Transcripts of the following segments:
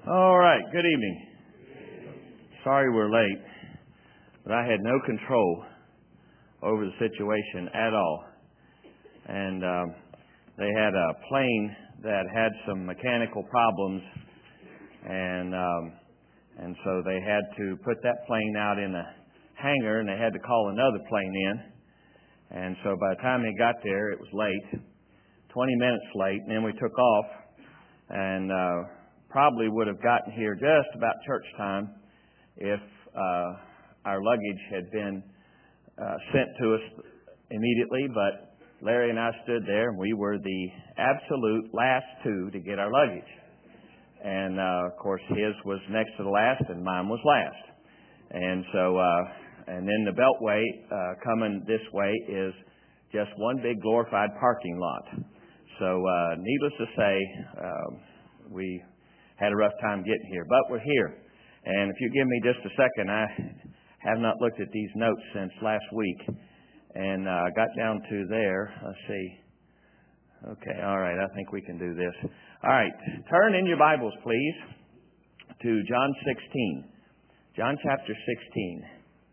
All right, good evening. Sorry we're late, but I had no control over the situation at all. And they had a plane that had some mechanical problems, and so they had to put that plane out in a hangar, and they had to call another plane in. And so by the time they got there, it was late, 20 minutes late, and then we took off, and probably would have gotten here just about church time if our luggage had been sent to us immediately. But Larry and I stood there, and we were the absolute last two to get our luggage. And, of course, his was next to the last, and mine was last. And so, and then the Beltway coming this way is just one big glorified parking lot. So, needless to say, we had a rough time getting here, but we're here. And if you give me just a second, I have not looked at these notes since last week, and I got down to there. Let's see. Okay, all right, I think we can do this. All right, turn in your Bibles, please, to John 16. John chapter 16.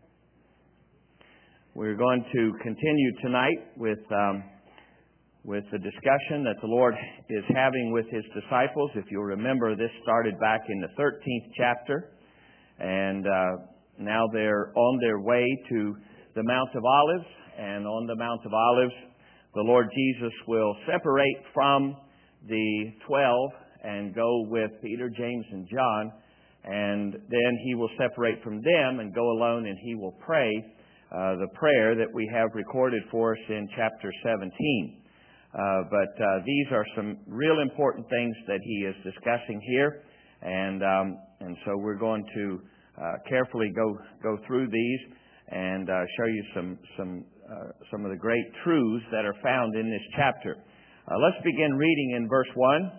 We're going to continue tonight with the discussion that the Lord is having with His disciples. If you'll remember, this started back in the 13th chapter, and now they're on their way to the Mount of Olives, and on the Mount of Olives, the Lord Jesus will separate from the 12 and go with Peter, James, and John, and then He will separate from them and go alone, and He will pray the prayer that we have recorded for us in chapter 17. But these are some real important things that He is discussing here, and so we're going to carefully go through these and show you some of the great truths that are found in this chapter. Let's begin reading in verse 1.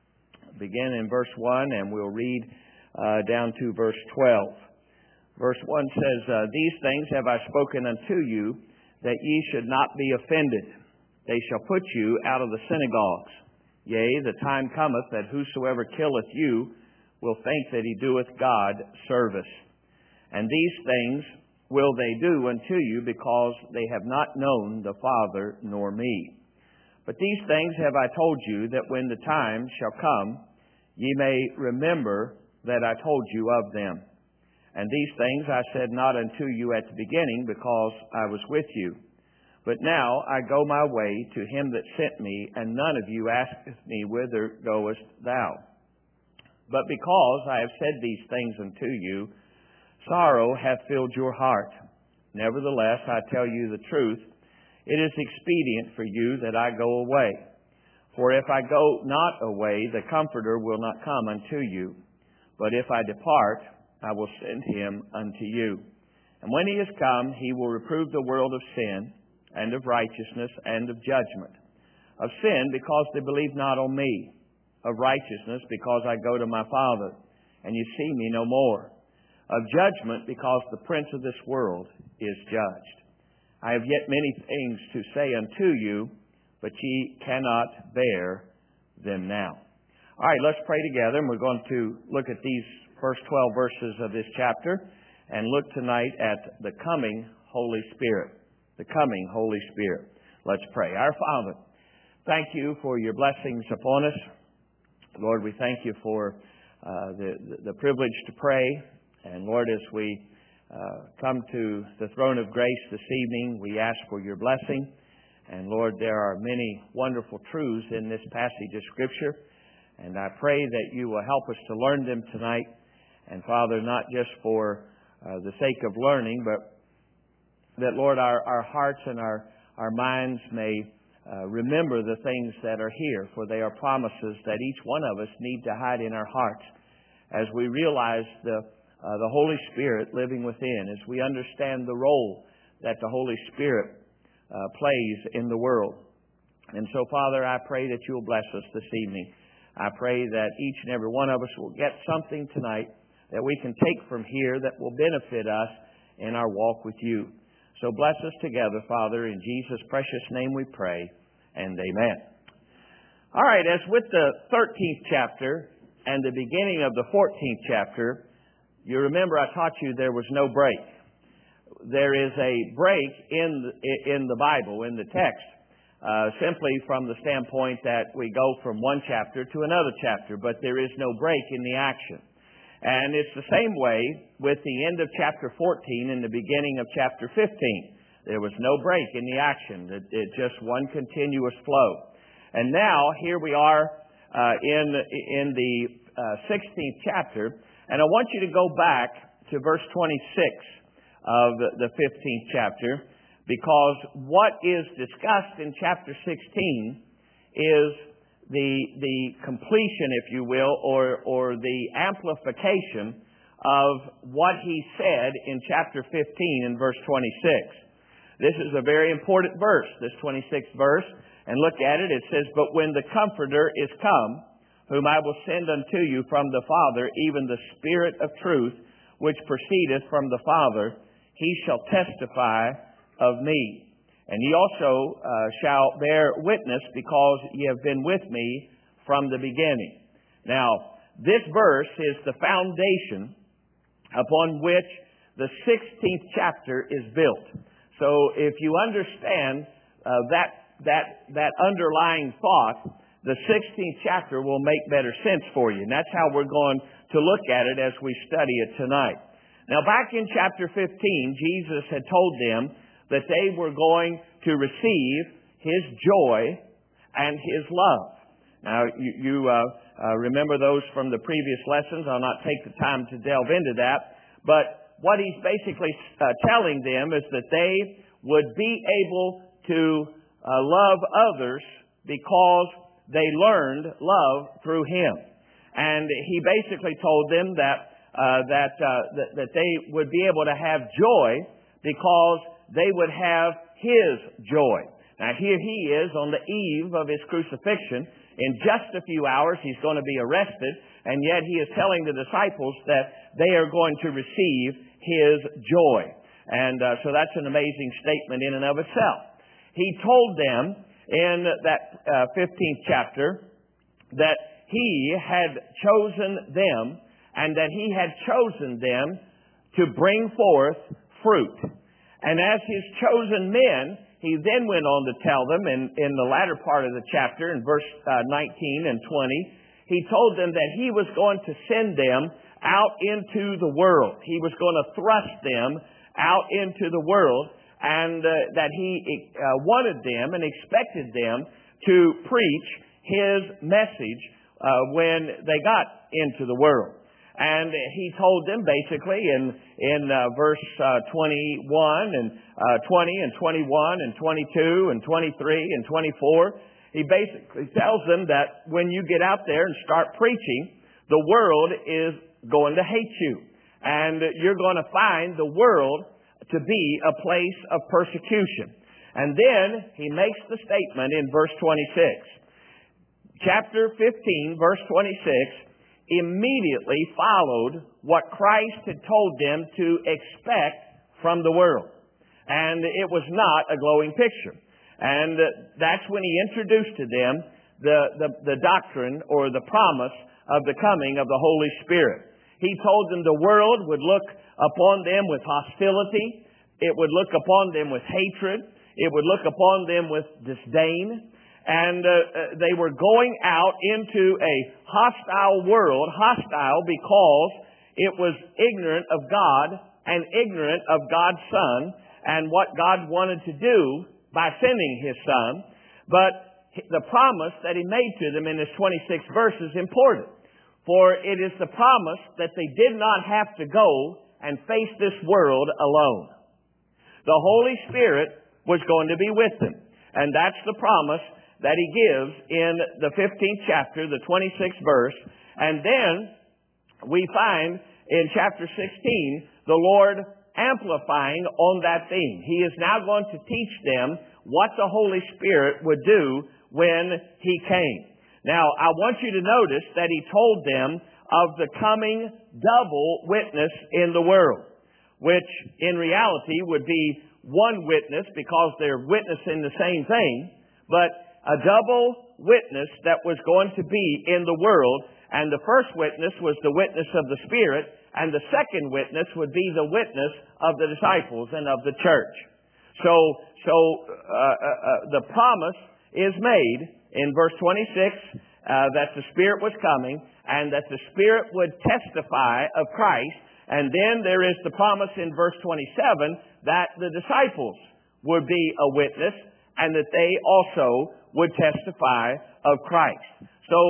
Begin in verse 1, and we'll read down to verse 12. Verse 1 says, "These things have I spoken unto you, that ye should not be offended. They shall put you out of the synagogues. Yea, the time cometh that whosoever killeth you will think that he doeth God service. And these things will they do unto you, because they have not known the Father nor me. But these things have I told you, that when the time shall come, ye may remember that I told you of them. And these things I said not unto you at the beginning, because I was with you. But now I go my way to Him that sent me, and none of you asketh me, Whither goest thou? But because I have said these things unto you, sorrow hath filled your heart. Nevertheless, I tell you the truth, it is expedient for you that I go away. For if I go not away, the Comforter will not come unto you. But if I depart, I will send Him unto you. And when He is come, He will reprove the world of sin, and of righteousness, and of judgment. Of sin, because they believe not on me. Of righteousness, because I go to my Father, and you see me no more. Of judgment, because the prince of this world is judged. I have yet many things to say unto you, but ye cannot bear them now." All right, let's pray together, and we're going to look at these first 12 verses of this chapter, and look tonight at the coming Holy Spirit. The coming Holy Spirit. Let's pray. Our Father, thank you for your blessings upon us. Lord, we thank you for the privilege to pray. And Lord, as we come to the throne of grace this evening, we ask for your blessing. And Lord, there are many wonderful truths in this passage of Scripture. And I pray that you will help us to learn them tonight. And Father, not just for the sake of learning, but that, Lord, our hearts and our minds may remember the things that are here, for they are promises that each one of us need to hide in our hearts as we realize the Holy Spirit living within, as we understand the role that the Holy Spirit plays in the world. And so, Father, I pray that you'll bless us this evening. I pray that each and every one of us will get something tonight that we can take from here that will benefit us in our walk with you. So bless us together, Father. In Jesus' precious name we pray, and amen. All right, as with the 13th chapter and the beginning of the 14th chapter, you remember I taught you there was no break. There is a break in the Bible, in the text, simply from the standpoint that we go from one chapter to another chapter, but there is no break in the action. And it's the same way with the end of chapter 14 and the beginning of chapter 15. There was no break in the action. It's just one continuous flow. And now, here we are in the 16th chapter, and I want you to go back to verse 26 of the 15th chapter, because what is discussed in chapter 16 is the completion, if you will, or the amplification of what he said in chapter 15 in verse 26. This is a very important verse, this 26th verse. And look at it. It says, "But when the Comforter is come, whom I will send unto you from the Father, even the Spirit of truth, which proceedeth from the Father, he shall testify of me. And ye also shall bear witness, because ye have been with me from the beginning." Now, this verse is the foundation upon which the 16th chapter is built. So if you understand that underlying thought, the 16th chapter will make better sense for you. And that's how we're going to look at it as we study it tonight. Now, back in chapter 15, Jesus had told them that they were going to receive His joy and His love. Now, you remember those from the previous lessons. I'll not take the time to delve into that. But what He's basically telling them is that they would be able to love others because they learned love through Him. And He basically told them that they would be able to have joy because they would have His joy. Now, here He is on the eve of His crucifixion. In just a few hours, He's going to be arrested, and yet He is telling the disciples that they are going to receive His joy. And so that's an amazing statement in and of itself. He told them in that 15th chapter that He had chosen them, and that He had chosen them to bring forth fruit. And as His chosen men, He then went on to tell them in the latter part of the chapter, in verse 19 and 20, He told them that He was going to send them out into the world. He was going to thrust them out into the world, and that He wanted them and expected them to preach His message when they got into the world. And He told them basically in verse 21 and 20 and 21 and 22 and 23 and 24, He basically tells them that when you get out there and start preaching, the world is going to hate you. And you're going to find the world to be a place of persecution. And then He makes the statement in verse 26. Chapter 15, verse 26, immediately followed what Christ had told them to expect from the world. And it was not a glowing picture. And that's when He introduced to them the doctrine or the promise of the coming of the Holy Spirit. He told them the world would look upon them with hostility. It would look upon them with hatred. It would look upon them with disdain. And they were going out into a hostile world, hostile because it was ignorant of God and ignorant of God's Son and what God wanted to do by sending His Son. But the promise that He made to them in this 26th verse is important. For it is the promise that they did not have to go and face this world alone. The Holy Spirit was going to be with them. And that's the promise that He gives in the 15th chapter, the 26th verse. And then we find in chapter 16 the Lord amplifying on that theme. He is now going to teach them what the Holy Spirit would do when He came. Now, I want you to notice that He told them of the coming double witness in the world, which in reality would be one witness because they're witnessing the same thing, but a double witness that was going to be in the world, And the first witness was the witness of the Spirit, and the second witness would be the witness of the disciples and of the church. So the promise is made in verse 26 that the Spirit was coming and that the Spirit would testify of Christ. And then there is the promise in verse 27 that the disciples would be a witness and that they also would testify of Christ.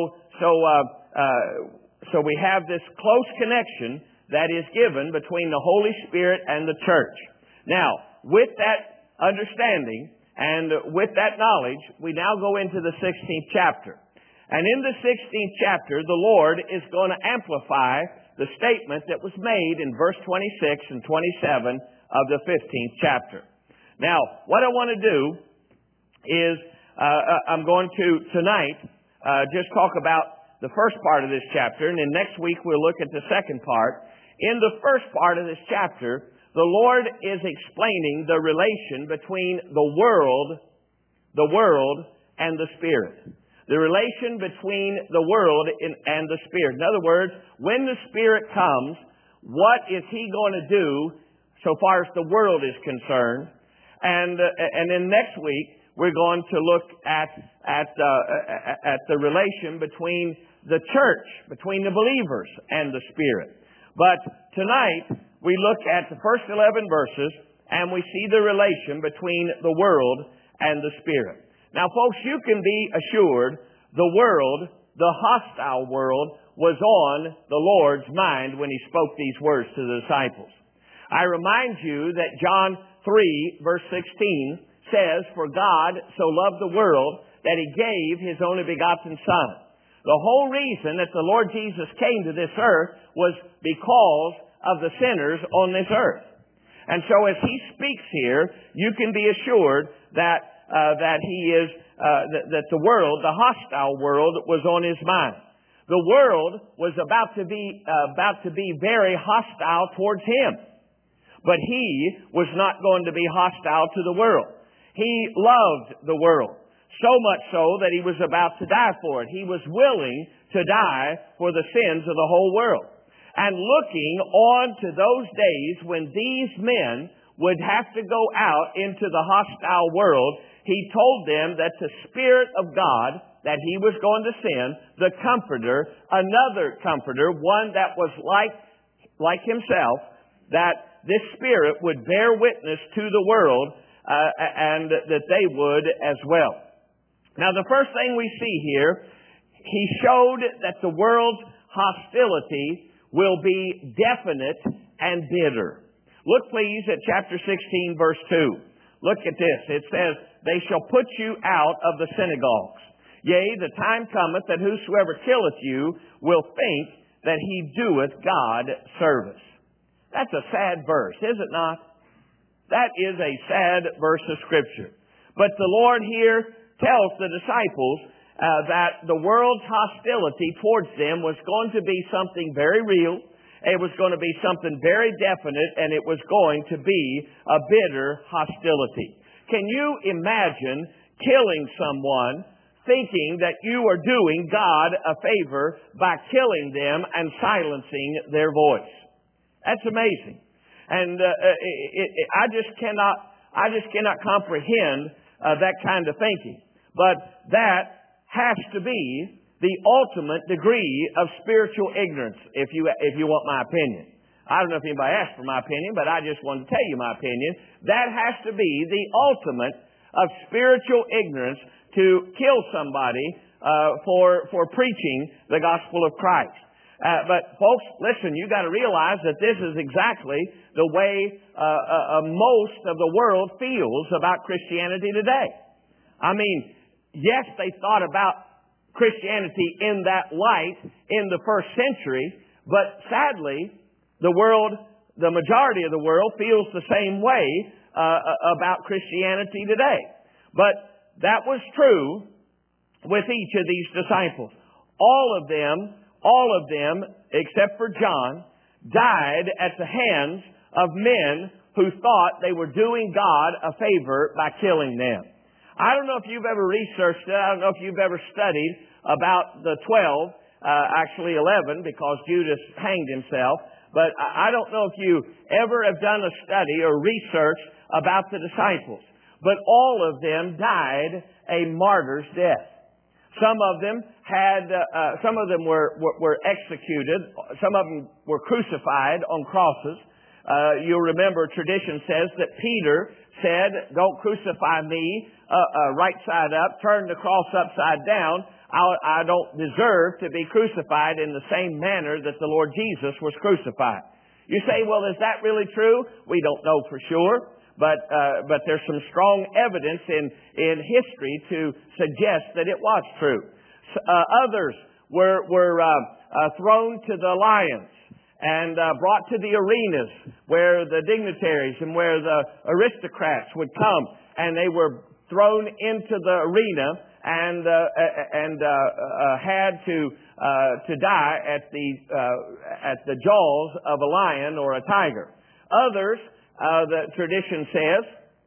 So we have this close connection that is given between the Holy Spirit and the church. Now, with that understanding and with that knowledge, we now go into the 16th chapter. And in the 16th chapter, the Lord is going to amplify the statement that was made in verse 26 and 27 of the 15th chapter. Now, what I want to do is I'm going to tonight just talk about the first part of this chapter, and then next week we'll look at the second part. In the first part of this chapter, the Lord is explaining the relation between the world and the Spirit. The relation between the world and the Spirit. In other words, when the Spirit comes, what is He going to do so far as the world is concerned? And then next week, we're going to look at the relation between the church, between the believers and the Spirit. But tonight, we look at the first 11 verses, and we see the relation between the world and the Spirit. Now, folks, you can be assured the world, the hostile world, was on the Lord's mind when He spoke these words to the disciples. I remind you that John 3, verse 16 says, "For God so loved the world that He gave His only begotten Son." The whole reason that the Lord Jesus came to this earth was because of the sinners on this earth. And so as He speaks here, you can be assured that that the world, the hostile world, was on His mind. The world was about to be very hostile towards Him. But He was not going to be hostile to the world. He loved the world, so much so that He was about to die for it. He was willing to die for the sins of the whole world. And looking on to those days when these men would have to go out into the hostile world, He told them that the Spirit of God that He was going to send, the Comforter, another Comforter, one that was like Himself, that this Spirit would bear witness to the world and that they would as well. Now, the first thing we see here, He showed that the world's hostility will be definite and bitter. Look, please, at chapter 16, verse 2. Look at this. It says, "They shall put you out of the synagogues. Yea, the time cometh that whosoever killeth you will think that he doeth God service." That's a sad verse, is it not? That is a sad verse of Scripture. But the Lord here tells the disciples that the world's hostility towards them was going to be something very real. It was going to be something very definite, and it was going to be a bitter hostility. Can you imagine killing someone thinking that you are doing God a favor by killing them and silencing their voice? That's amazing. And I just cannot comprehend that kind of thinking. But that has to be the ultimate degree of spiritual ignorance, if you want my opinion. I don't know if anybody asked for my opinion, but I just wanted to tell you my opinion. That has to be the ultimate of spiritual ignorance, to kill somebody for preaching the gospel of Christ. But folks, listen, you got to realize that this is exactly the way most of the world feels about Christianity today. I mean, yes, they thought about Christianity in that light in the first century, but sadly, the majority of the world feels the same way about Christianity today. But that was true with each of these disciples. All of them, except for John, died at the hands of men who thought they were doing God a favor by killing them. I don't know if you've ever researched it. I don't know if you've ever studied about the 12 actually 11 because Judas hanged himself. But I don't know if you ever have done a study or research about the disciples. But all of them died a martyr's death. Some of them were executed. Some of them were crucified on crosses. You'll remember tradition says that Peter said, "Don't crucify me right side up, turn the cross upside down. I don't deserve to be crucified in the same manner that the Lord Jesus was crucified." You say, well, is that really true? We don't know for sure. But there's some strong evidence in history to suggest that it was true. Others were thrown to the lions and brought to the arenas where the dignitaries and where the aristocrats would come, and they were thrown into the arena and had to die at the jaws of a lion or a tiger. Others, the tradition says,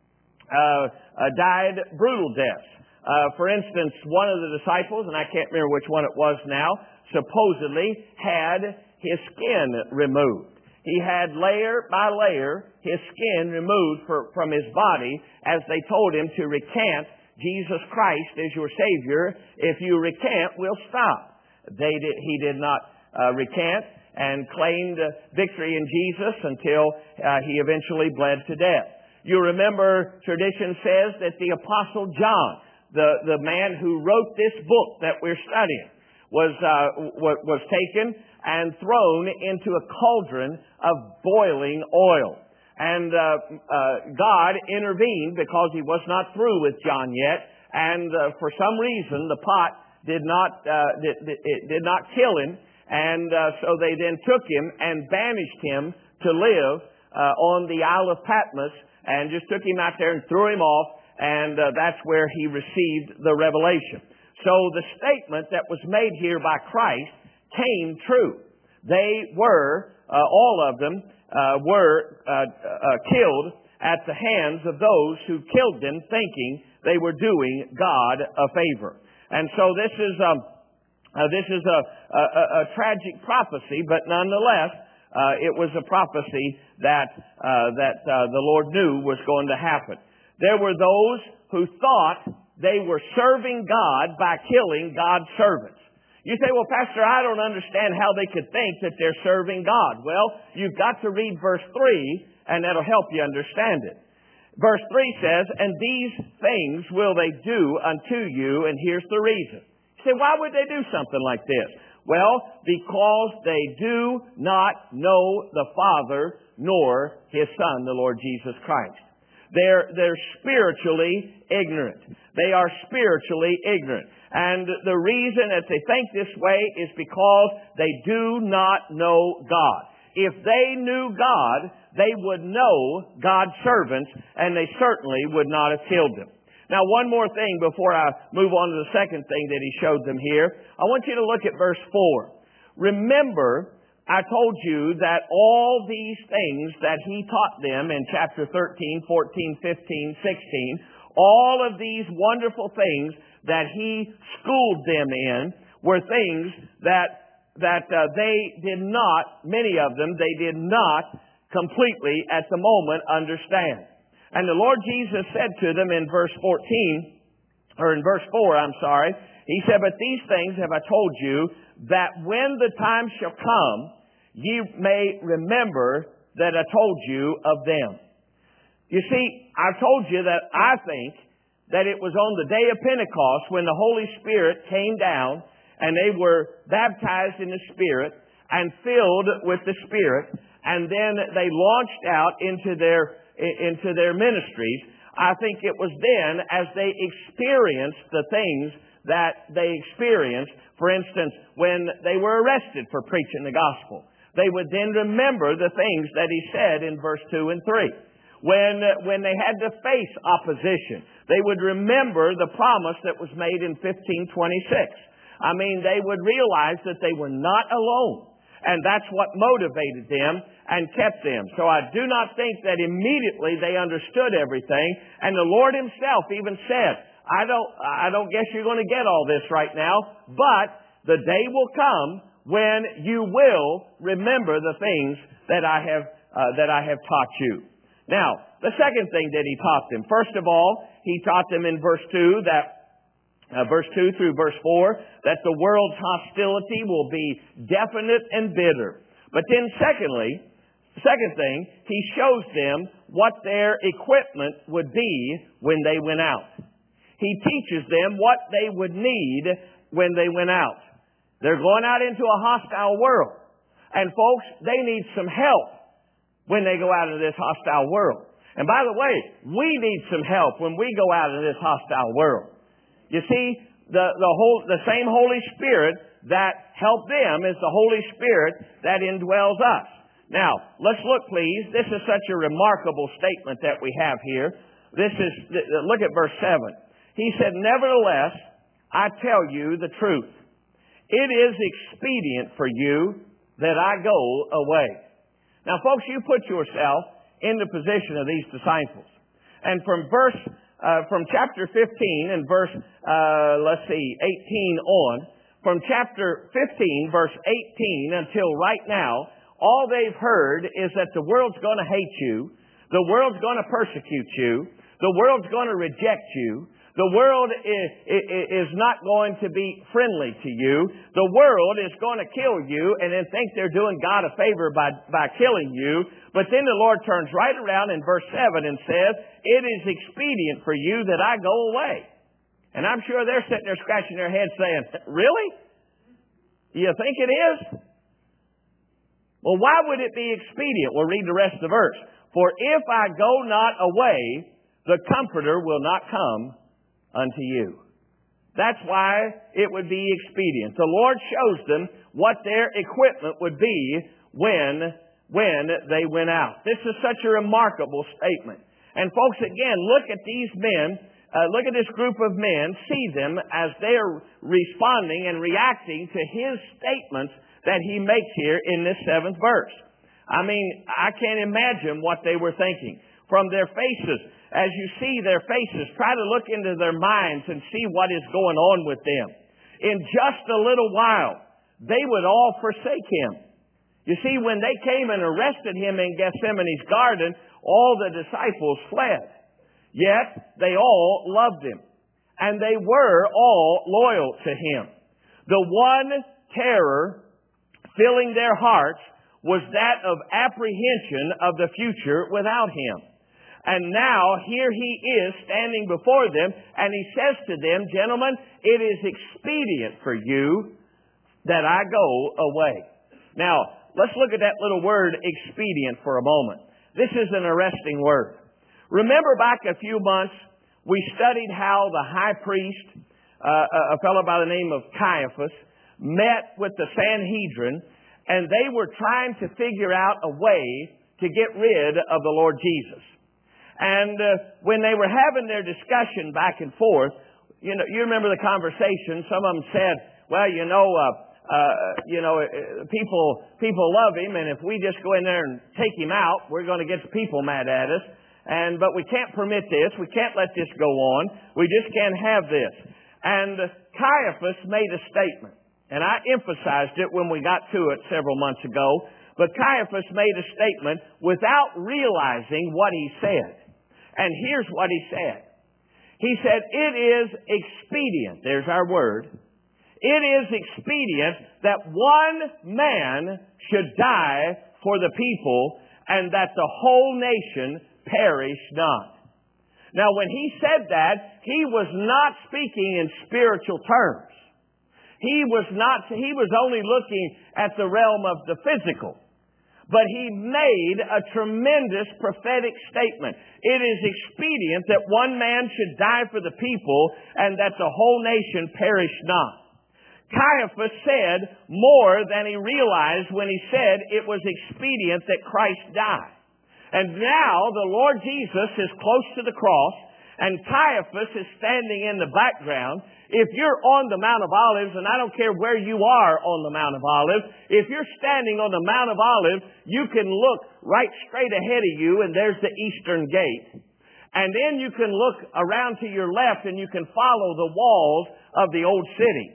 died brutal deaths. For instance, one of the disciples, and I can't remember which one it was now, supposedly had his skin removed. He had layer by layer his skin removed from his body as they told him to recant Jesus Christ as your Savior. If you recant, we'll stop. He did not recant and claimed victory in Jesus until he eventually bled to death. You remember tradition says that the Apostle John, the man who wrote this book that we're studying, was taken and thrown into a cauldron of boiling oil. And God intervened because he was not through with John yet, and for some reason the pot did not kill him, and so they then took him and banished him to live on the Isle of Patmos, and just took him out there and threw him off, and that's where he received the revelation. So the statement that was made here by Christ came true. They were, all of them, were killed at the hands of those who killed them, thinking they were doing God a favor. And so this is a tragic prophecy, but nonetheless, it was a prophecy that the Lord knew was going to happen. There were those who thought they were serving God by killing God's servants. You say, well, Pastor, I don't understand how they could think that they're serving God. Well, you've got to read verse 3, and that'll help you understand it. Verse 3 says, "And these things will they do unto you," and here's the reason. You say, why would they do something like this? Well, because they do not know the Father nor His Son, the Lord Jesus Christ. They're spiritually ignorant. They are spiritually ignorant. And the reason that they think this way is because they do not know God. If they knew God, they would know God's servants, and they certainly would not have killed them. Now, one more thing before I move on to the second thing that he showed them here. I want you to look at verse 4. Remember, I told you that all these things that he taught them in chapter 13, 14, 15, 16, all of these wonderful things that he schooled them in were things that they did not, many of them, they did not completely at the moment understand. And the Lord Jesus said to them in verse 4, He said, "But these things have I told you, that when the time shall come, ye may remember that I told you of them." You see, I told you that I think that it was on the day of Pentecost when the Holy Spirit came down and they were baptized in the Spirit and filled with the Spirit, and then they launched out into their ministries. I think it was then, as they experienced the things that they experienced, for instance, when they were arrested for preaching the gospel, they would then remember the things that he said in verse 2 and 3. When they had to face opposition, they would remember the promise that was made in 1526. I mean, they would realize that they were not alone. And that's what motivated them and kept them. So I do not think that immediately they understood everything. And the Lord Himself even said, I don't guess you're going to get all this right now, but the day will come when you will remember the things that I have taught you. Now, the second thing that he taught them, first of all, he taught them in verse 2 verse 2 through verse 4, that the world's hostility will be definite and bitter. But then second thing, he shows them what their equipment would be when they went out. He teaches them what they would need when they went out. They're going out into a hostile world. And folks, they need some help when they go out into this hostile world. And by the way, we need some help when we go out into this hostile world. You see, the same Holy Spirit that helped them is the Holy Spirit that indwells us. Now, let's look, please. This is such a remarkable statement that we have here. Look at verse 7. He said, "Nevertheless, I tell you the truth. It is expedient for you that I go away." Now, folks, you put yourself in the position of these disciples. And from chapter 15 and verse, 18 on, from chapter 15, verse 18 until right now, all they've heard is that the world's going to hate you, the world's going to persecute you, the world's going to reject you, the world is not going to be friendly to you, the world is going to kill you and then think they're doing God a favor by killing you. But then the Lord turns right around in verse 7 and says, "It is expedient for you that I go away." And I'm sure they're sitting there scratching their heads saying, "Really? You think it is?" Well, why would it be expedient? We'll read the rest of the verse. "For if I go not away, the Comforter will not come unto you." That's why it would be expedient. The Lord shows them what their equipment would be when they went out. This is such a remarkable statement. And folks, again, look at these men, look at this group of men, see them as they're responding and reacting to his statements that he makes here in this 7th verse. I mean, I can't imagine what they were thinking. From their faces, as you see their faces, try to look into their minds and see what is going on with them. In just a little while, they would all forsake him. You see, when they came and arrested him in Gethsemane's garden, all the disciples fled. Yet they all loved him, and they were all loyal to him. The one terror filling their hearts was that of apprehension of the future without him. And now here he is standing before them, and he says to them, "Gentlemen, it is expedient for you that I go away." Now, let's look at that little word expedient for a moment. This is an arresting word. Remember back a few months, we studied how the high priest, a fellow by the name of Caiaphas, met with the Sanhedrin, and they were trying to figure out a way to get rid of the Lord Jesus. And when they were having their discussion back and forth, you remember the conversation. Some of them said, "Well, people love him, and if we just go in there and take him out, we're going to get the people mad at us. But we can't permit this. We can't let this go on. We just can't have this." And Caiaphas made a statement, and I emphasized it when we got to it several months ago. But Caiaphas made a statement without realizing what he said. And here's what he said. He said, "It is expedient," there's our word, "it is expedient that one man should die for the people, and that the whole nation perish not." Now, when he said that, he was not speaking in spiritual terms. He was only looking at the realm of the physical. But he made a tremendous prophetic statement. It is expedient that one man should die for the people, and that the whole nation perish not. Caiaphas said more than he realized when he said it was expedient that Christ die. And now the Lord Jesus is close to the cross, and Caiaphas is standing in the background. If you're on the Mount of Olives, and I don't care where you are on the Mount of Olives, if you're standing on the Mount of Olives, you can look right straight ahead of you, and there's the eastern gate. And then you can look around to your left, and you can follow the walls of the old city.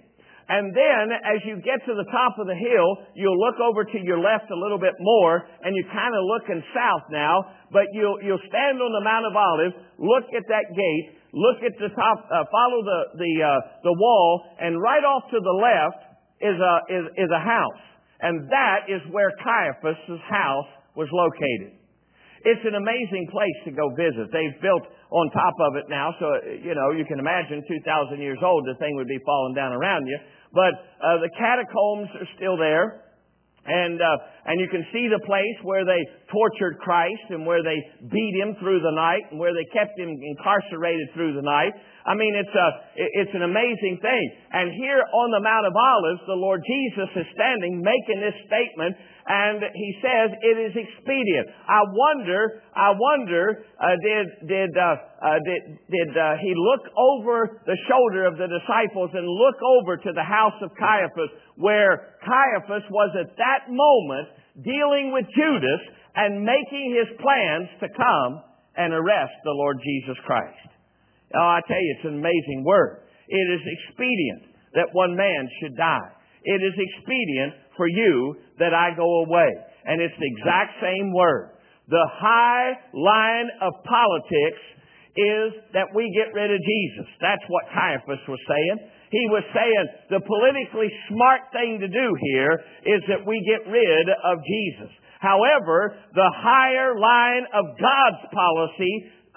And then, as you get to the top of the hill, you'll look over to your left a little bit more, and you're kind of looking south now, but you'll stand on the Mount of Olives, look at that gate, look at the top, follow the wall, and right off to the left is a house. And that is where Caiaphas' house was located. It's an amazing place to go visit. They've built on top of it now, so, you can imagine 2,000 years old, the thing would be falling down around you. But the catacombs are still there. And you can see the place where they tortured Christ and where they beat Him through the night and where they kept Him incarcerated through the night. I mean, it's an amazing thing. And here on the Mount of Olives, the Lord Jesus is standing making this statement, and He says it is expedient. I wonder, did He look over the shoulder of the disciples and look over to the house of Caiaphas, where Caiaphas was at that moment dealing with Judas and making his plans to come and arrest the Lord Jesus Christ. Oh, I tell you, it's an amazing word. It is expedient that one man should die. It is expedient for you that I go away. And it's the exact same word. The high line of politics is that we get rid of Jesus. That's what Caiaphas was saying. He was saying the politically smart thing to do here is that we get rid of Jesus. However, the higher line of God's policy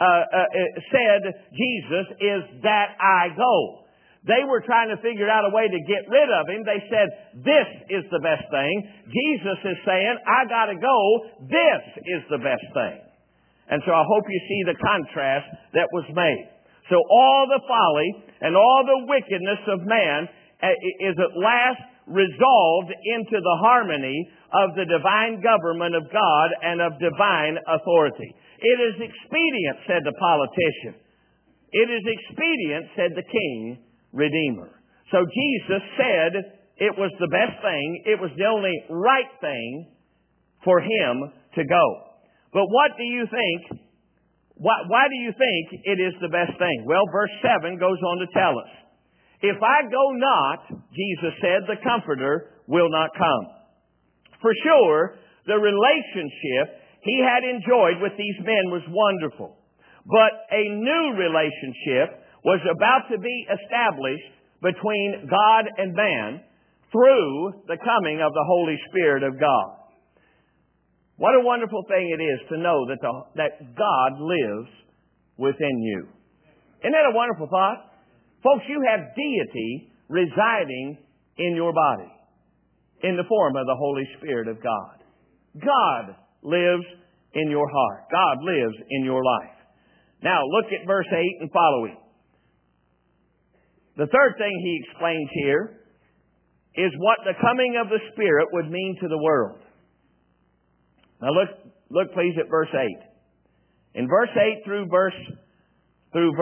said Jesus is that I go. They were trying to figure out a way to get rid of Him. They said, this is the best thing. Jesus is saying, I got to go. This is the best thing. And so I hope you see the contrast that was made. So all the folly and all the wickedness of man is at last resolved into the harmony of the divine government of God and of divine authority. It is expedient, said the politician. It is expedient, said the King Redeemer. So Jesus said it was the best thing. It was the only right thing for Him to go. But what do you think? Why do you think it is the best thing? Well, verse 7 goes on to tell us. If I go not, Jesus said, the Comforter will not come. For sure, the relationship He had enjoyed with these men was wonderful. But a new relationship was about to be established between God and man through the coming of the Holy Spirit of God. What a wonderful thing it is to know that God lives within you. Isn't that a wonderful thought? Folks, you have deity residing in your body in the form of the Holy Spirit of God. God lives in your heart. God lives in your life. Now, look at verse 8 and following. The third thing He explains here is what the coming of the Spirit would mean to the world. Now look please at verse 8. In verse 8 through verse 12.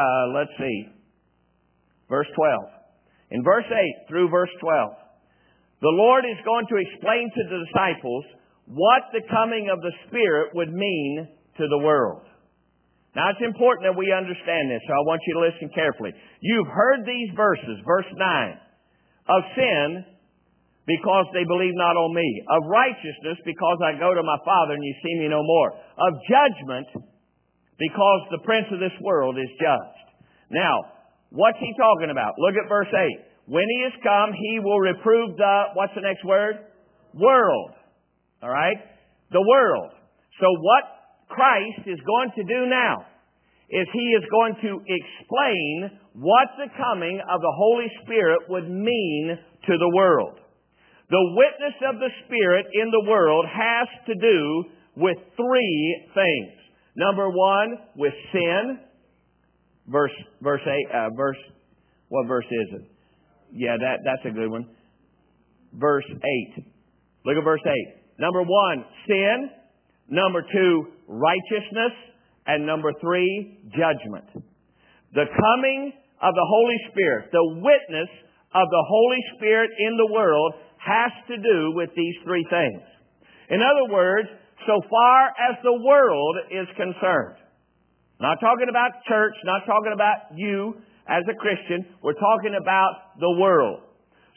In verse 8 through verse 12, the Lord is going to explain to the disciples what the coming of the Spirit would mean to the world. Now it's important that we understand this, so I want you to listen carefully. You've heard these verses, verse 9, of sin because they believe not on me, of righteousness because I go to my Father and you see me no more, of judgment because the prince of this world is judged. Now, what's He talking about? Look at verse 8. When He is come, He will reprove what's the next word? World. All right? The world. So what Christ is going to do now is He is going to explain what the coming of the Holy Spirit would mean to the world. The witness of the Spirit in the world has to do with three things. Number one, with sin. What verse is it? Yeah, that's a good one. Verse 8. Look at verse 8. Number one, sin. Number two, righteousness. And number three, judgment. The coming of the Holy Spirit, the witness of the Holy Spirit in the world has to do with these three things. In other words, so far as the world is concerned, not talking about church, not talking about you as a Christian, we're talking about the world.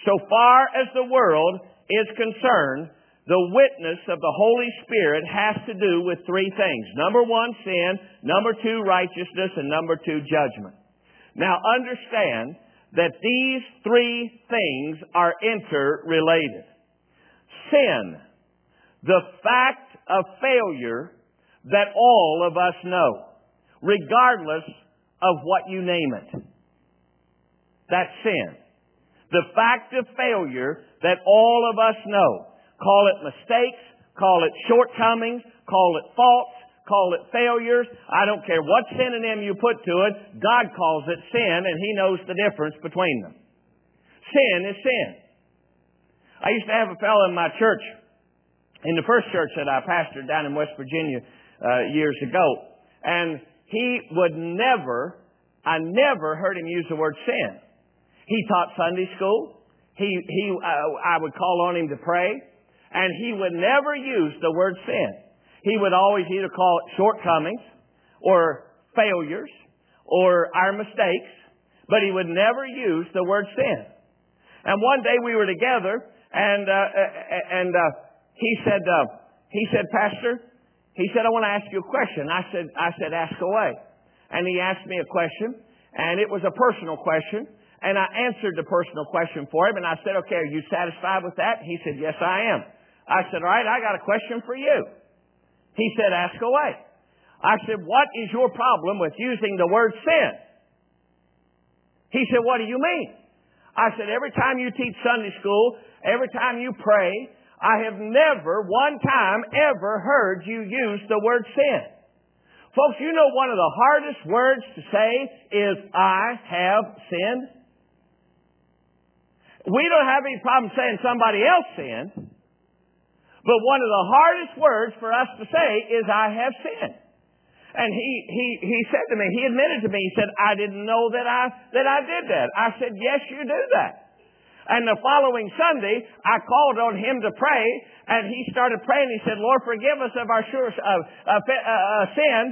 So far as the world is concerned, the witness of the Holy Spirit has to do with three things. Number one, sin. Number two, righteousness. And number two, judgment. Now understand that these three things are interrelated. Sin, the fact of failure that all of us know, regardless of what you name it. That's sin. The fact of failure that all of us know. Call it mistakes, call it shortcomings, call it faults, call it failures. I don't care what synonym you put to it. God calls it sin, and He knows the difference between them. Sin is sin. I used to have a fellow in my church, in the first church that I pastored down in West Virginia years ago, and he would I never heard him use the word sin. He taught Sunday school. I would call on him to pray, and he would never use the word sin. He would always either call it shortcomings or failures or our mistakes, but he would never use the word sin. And one day we were together, and he said, Pastor, he said, I want to ask you a question. I said, ask away. And he asked me a question, and it was a personal question, and I answered the personal question for him, and I said, okay, are you satisfied with that? He said, yes, I am. I said, all right, I got a question for you. He said, ask away. I said, what is your problem with using the word sin? He said, what do you mean? I said, every time you teach Sunday school, every time you pray, I have never one time ever heard you use the word sin. Folks, you know one of the hardest words to say is, I have sinned. We don't have any problem saying somebody else sinned, but one of the hardest words for us to say is, I have sinned. And he said to me, he admitted to me, he said, I didn't know that I did that. I said, yes, you do that. And the following Sunday, I called on him to pray, and he started praying. He said, Lord, forgive us of our sin.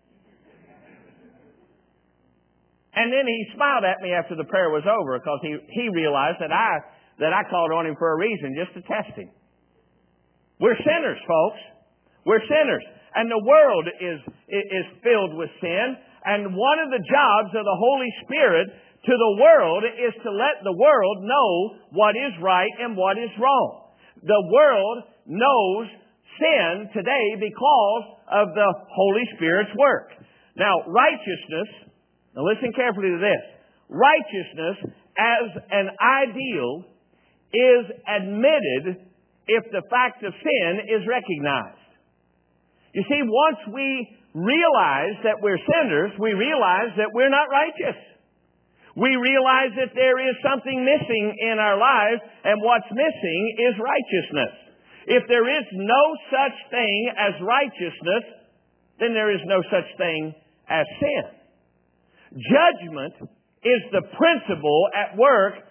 And then he smiled at me after the prayer was over, because he realized that I called on him for a reason, just to test him. We're sinners, folks. We're sinners. And the world is filled with sin. And one of the jobs of the Holy Spirit to the world is to let the world know what is right and what is wrong. The world knows sin today because of the Holy Spirit's work. Now, righteousness, now listen carefully to this. Righteousness as an ideal is admitted if the fact of sin is recognized. You see, once we realize that we're sinners, we realize that we're not righteous. We realize that there is something missing in our lives, and what's missing is righteousness. If there is no such thing as righteousness, then there is no such thing as sin. Judgment is the principle at work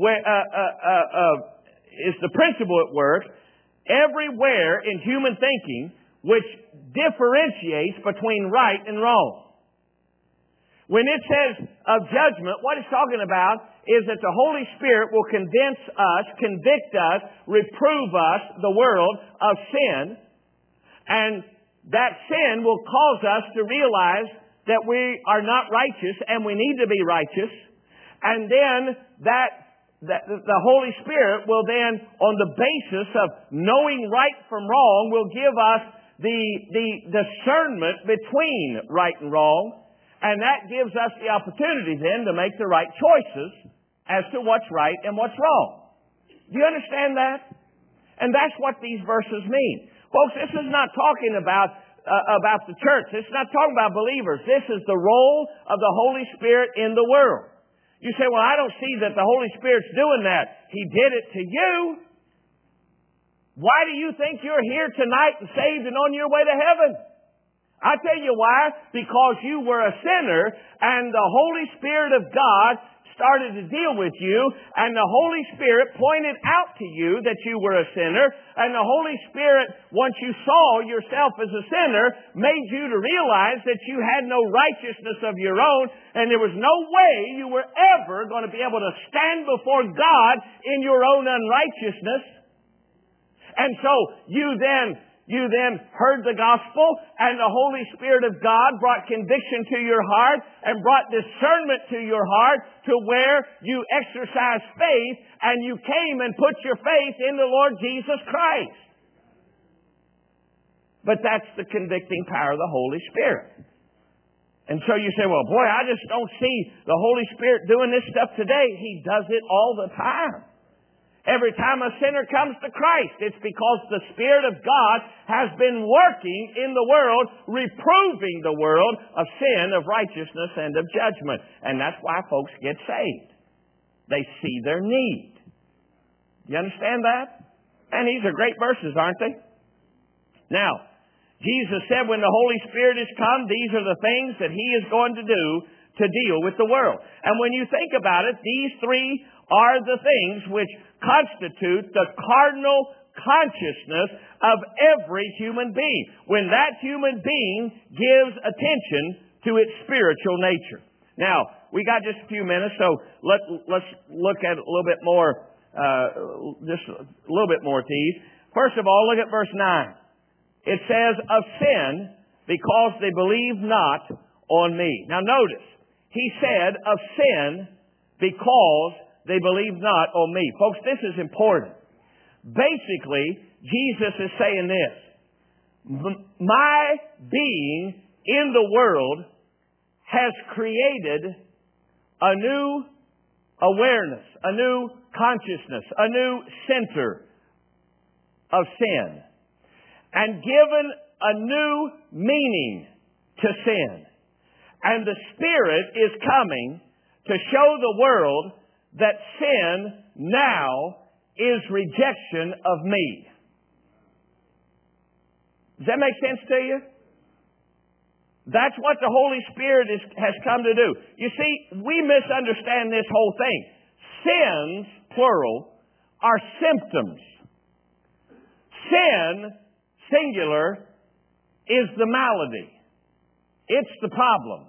everywhere in human thinking, which differentiates between right and wrong. When it says of judgment, what it's talking about is that the Holy Spirit will convince us, convict us, reprove us, the world, of sin. And that sin will cause us to realize that we are not righteous and we need to be righteous. And then the Holy Spirit will then, on the basis of knowing right from wrong, will give us the discernment between right and wrong. And that gives us the opportunity then to make the right choices as to what's right and what's wrong. Do you understand that? And that's what these verses mean. Folks, this is not talking about the church. This is not talking about believers. This is the role of the Holy Spirit in the world. You say, well, I don't see that the Holy Spirit's doing that. He did it to you. Why do you think you're here tonight and saved and on your way to heaven? I tell you why. Because you were a sinner, and the Holy Spirit of God started to deal with you, and the Holy Spirit pointed out to you that you were a sinner, and the Holy Spirit, once you saw yourself as a sinner, made you to realize that you had no righteousness of your own, and there was no way you were ever going to be able to stand before God in your own unrighteousness. And so you then heard the gospel, and the Holy Spirit of God brought conviction to your heart and brought discernment to your heart to where you exercised faith, and you came and put your faith in the Lord Jesus Christ. But that's the convicting power of the Holy Spirit. And so you say, well, boy, I just don't see the Holy Spirit doing this stuff today. He does it all the time. Every time a sinner comes to Christ, it's because the Spirit of God has been working in the world, reproving the world of sin, of righteousness, and of judgment. And that's why folks get saved. They see their need. Do you understand that? And these are great verses, aren't they? Now, Jesus said when the Holy Spirit is come, these are the things that He is going to do to deal with the world. And when you think about it, these three are the things which constitute the cardinal consciousness of every human being. When that human being gives attention to its spiritual nature. Now, we got just a few minutes, so let's look at a little bit more, just a little bit more of these. First of all, look at verse 9. It says, of sin, because they believe not on me. Now notice, he said of sin, because they believe not on me. Folks, this is important. Basically, Jesus is saying this. My being in the world has created a new awareness, a new consciousness, a new center of sin, and given a new meaning to sin. And the Spirit is coming to show the world that sin now is rejection of me. Does that make sense to you? That's what the Holy Spirit has come to do. You see, we misunderstand this whole thing. Sins, plural, are symptoms. Sin, singular, is the malady. It's the problem.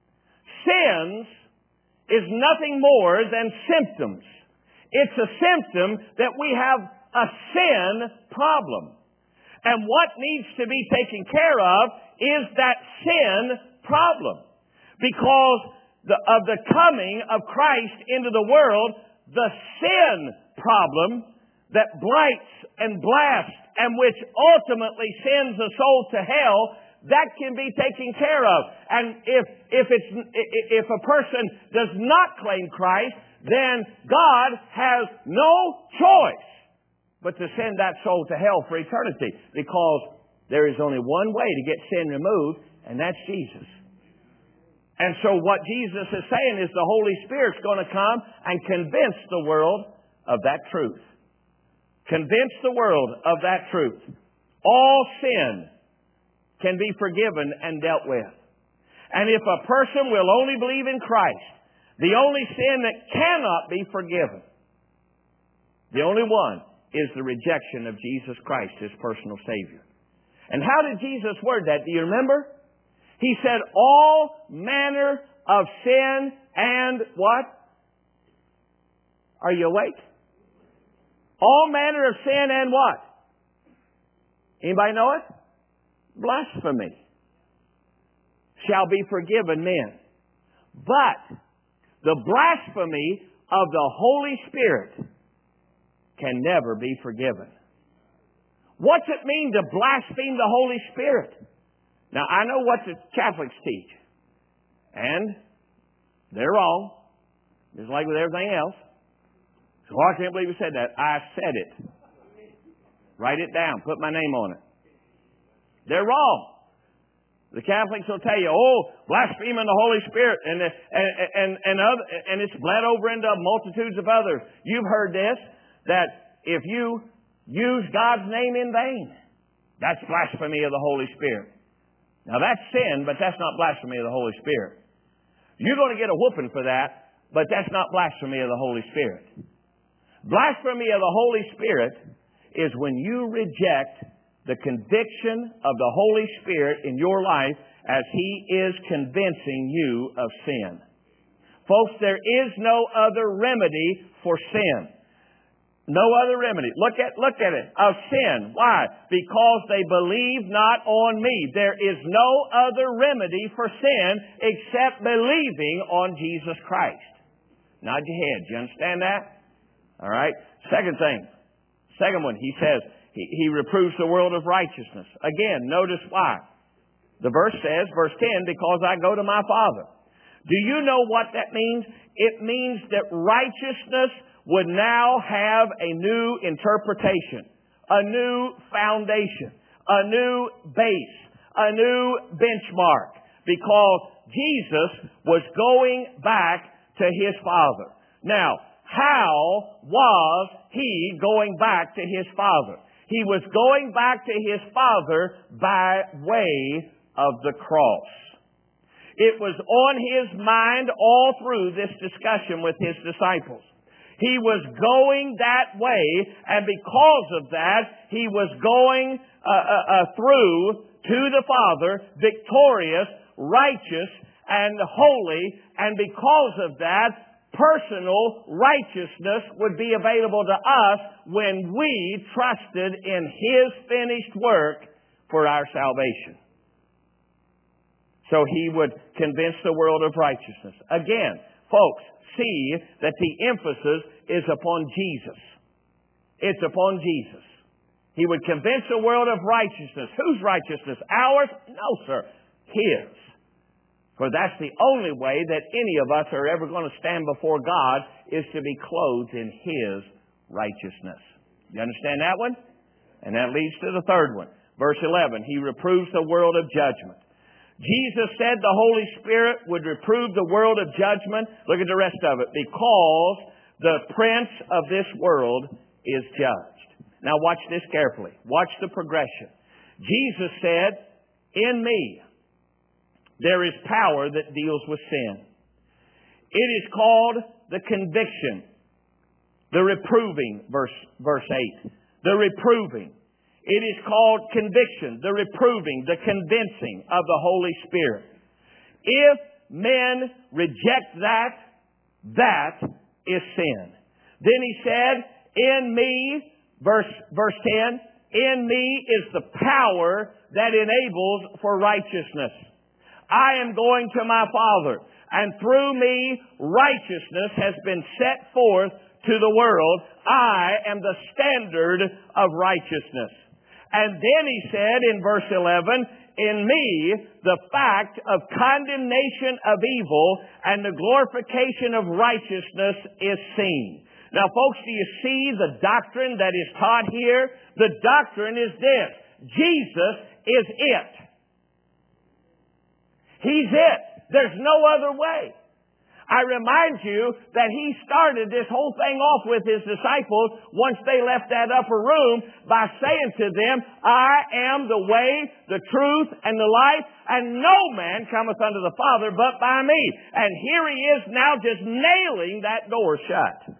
Sins is nothing more than symptoms. It's a symptom that we have a sin problem. And what needs to be taken care of is that sin problem. Because of the coming of Christ into the world, the sin problem that blights and blasts and which ultimately sends a soul to hell, that can be taken care of. And if a person does not claim Christ, then God has no choice but to send that soul to hell for eternity, because there is only one way to get sin removed, and that's Jesus. And so what Jesus is saying is the Holy Spirit's going to come and convince the world of that truth. Convince the world of that truth. All sin can be forgiven and dealt with. And if a person will only believe in Christ, the only sin that cannot be forgiven, the only one, is the rejection of Jesus Christ, His personal Savior. And how did Jesus word that? Do you remember? He said, all manner of sin and what? Are you awake? All manner of sin and what? Anybody know it? Blasphemy shall be forgiven men. But the blasphemy of the Holy Spirit can never be forgiven. What's it mean to blaspheme the Holy Spirit? Now, I know what the Catholics teach. And they're wrong. Just like with everything else. So I can't believe you said that. I said it. Write it down. Put my name on it. They're wrong. The Catholics will tell you, blaspheming the Holy Spirit, and it's bled over into multitudes of others. You've heard this, that if you use God's name in vain, that's blasphemy of the Holy Spirit. Now that's sin, but that's not blasphemy of the Holy Spirit. You're going to get a whooping for that But that's not blasphemy of the Holy Spirit. Blasphemy of the Holy Spirit is when you reject the conviction of the Holy Spirit in your life as He is convincing you of sin. Folks, there is no other remedy for sin. No other remedy. Look at it. Of sin. Why? Because they believe not on me. There is no other remedy for sin except believing on Jesus Christ. Nod your head. Do you understand that? All right. Second one, he says, he reproves the world of righteousness. Again, notice why. The verse says, verse 10, because I go to my Father. Do you know what that means? It means that righteousness would now have a new interpretation, a new foundation, a new base, a new benchmark, because Jesus was going back to His Father. Now, how was He going back to His Father? He was going back to His Father by way of the cross. It was on His mind all through this discussion with His disciples. He was going that way, and because of that, He was going through to the Father, victorious, righteous, and holy, and because of that, personal righteousness would be available to us when we trusted in His finished work for our salvation. So He would convince the world of righteousness. Again, folks, see that the emphasis is upon Jesus. It's upon Jesus. He would convince the world of righteousness. Whose righteousness? Ours? No, sir. His. For that's the only way that any of us are ever going to stand before God, is to be clothed in His righteousness. You understand that one? And that leads to the third one. Verse 11, He reproves the world of judgment. Jesus said the Holy Spirit would reprove the world of judgment. Look at the rest of it. Because the prince of this world is judged. Now watch this carefully. Watch the progression. Jesus said, in me there is power that deals with sin. It is called the conviction. The reproving, verse 8. The reproving. It is called conviction, the reproving, the convincing of the Holy Spirit. If men reject that, that is sin. Then He said, in me, verse 10, in me is the power that enables for righteousness. I am going to my Father, and through me righteousness has been set forth to the world. I am the standard of righteousness. And then He said in verse 11, in me the fact of condemnation of evil and the glorification of righteousness is seen. Now folks, do you see the doctrine that is taught here? The doctrine is this: Jesus is it. He's it. There's no other way. I remind you that He started this whole thing off with His disciples once they left that upper room by saying to them, I am the way, the truth, and the life, and no man cometh unto the Father but by me. And here He is now just nailing that door shut.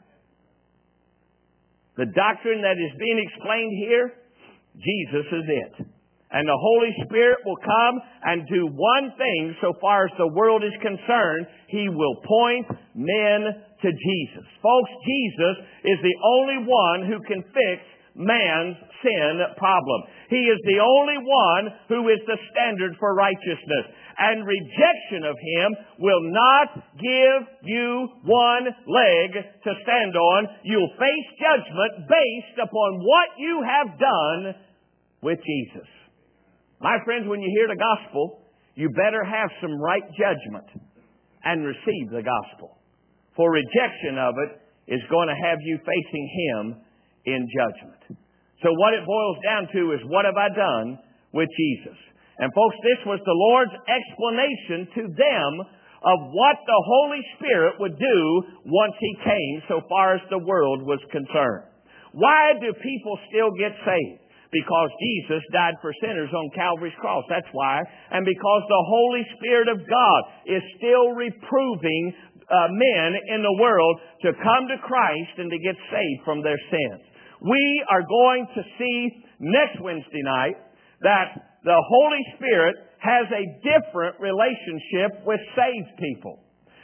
The doctrine that is being explained here, Jesus is it. And the Holy Spirit will come and do one thing so far as the world is concerned. He will point men to Jesus. Folks, Jesus is the only one who can fix man's sin problem. He is the only one who is the standard for righteousness. And rejection of Him will not give you one leg to stand on. You'll face judgment based upon what you have done with Jesus. My friends, when you hear the gospel, you better have some right judgment and receive the gospel. For rejection of it is going to have you facing Him in judgment. So what it boils down to is, what have I done with Jesus? And folks, this was the Lord's explanation to them of what the Holy Spirit would do once He came so far as the world was concerned. Why do people still get saved? Because Jesus died for sinners on Calvary's cross. That's why. And because the Holy Spirit of God is still reproving men in the world to come to Christ and to get saved from their sins. We are going to see next Wednesday night that the Holy Spirit has a different relationship with saved people.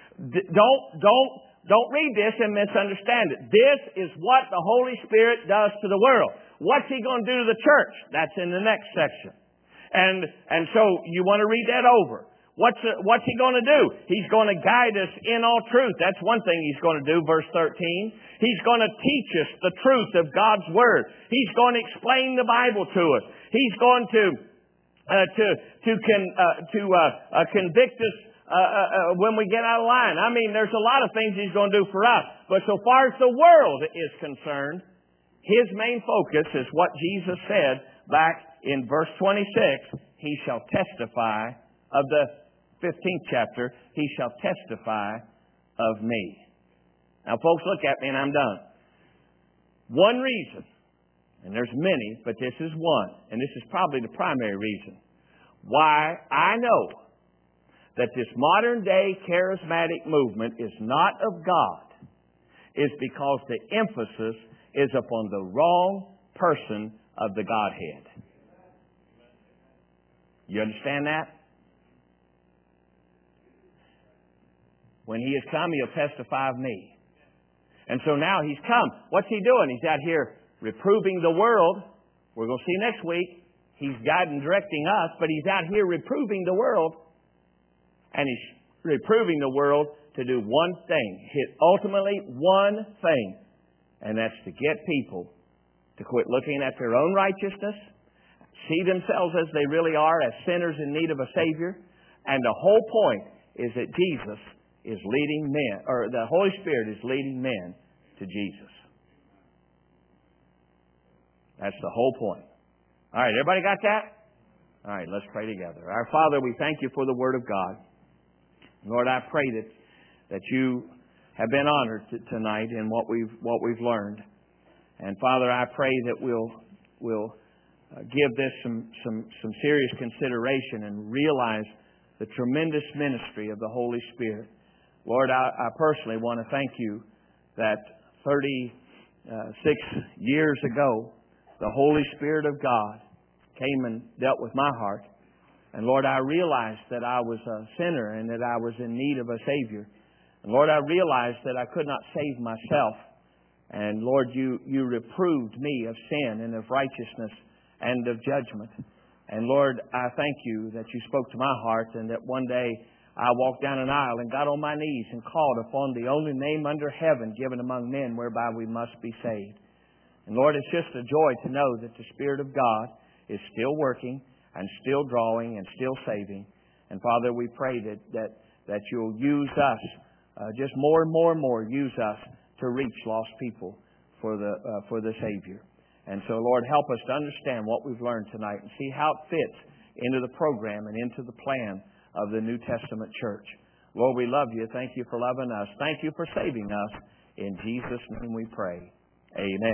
Don't read this and misunderstand it. This is what the Holy Spirit does to the world. What's He going to do to the church? That's in the next section. And so you want to read that over. What's He going to do? He's going to guide us in all truth. That's one thing He's going to do, verse 13. He's going to teach us the truth of God's Word. He's going to explain the Bible to us. He's going to convict us when we get out of line. I mean, there's a lot of things He's going to do for us. But so far as the world is concerned, His main focus is what Jesus said back in verse 26. He shall testify of the 15th chapter. He shall testify of me. Now, folks, look at me and I'm done. One reason, and there's many, but this is one, and this is probably the primary reason, why I know that this modern day charismatic movement is not of God, is because the emphasis is upon the wrong person of the Godhead. You understand that? When He has come, He'll testify of me. And so now He's come. What's He doing? He's out here reproving the world. We're going to see next week. He's guiding and directing us, but He's out here reproving the world. And He's reproving the world to do one thing. Ultimately, one thing. And that's to get people to quit looking at their own righteousness, see themselves as they really are, as sinners in need of a Savior. And the whole point is that Jesus is leading men, or the Holy Spirit is leading men to Jesus. That's the whole point. All right, everybody got that? All right, let's pray together. Our Father, we thank You for the Word of God. Lord, I pray that You have been honored tonight in what we've learned. And Father, I pray that we'll give this some serious consideration and realize the tremendous ministry of the Holy Spirit. Lord, I personally want to thank You that 36 years ago, the Holy Spirit of God came and dealt with my heart. And Lord, I realized that I was a sinner and that I was in need of a Savior. And Lord, I realized that I could not save myself. And Lord, You reproved me of sin and of righteousness and of judgment. And Lord, I thank You that You spoke to my heart and that one day I walked down an aisle and got on my knees and called upon the only name under heaven given among men whereby we must be saved. And Lord, it's just a joy to know that the Spirit of God is still working and still drawing and still saving. And Father, we pray that You'll use us, just more and more and more, use us to reach lost people for the Savior. And so, Lord, help us to understand what we've learned tonight and see how it fits into the program and into the plan of the New Testament church. Lord, we love You. Thank You for loving us. Thank You for saving us. In Jesus' name we pray. Amen.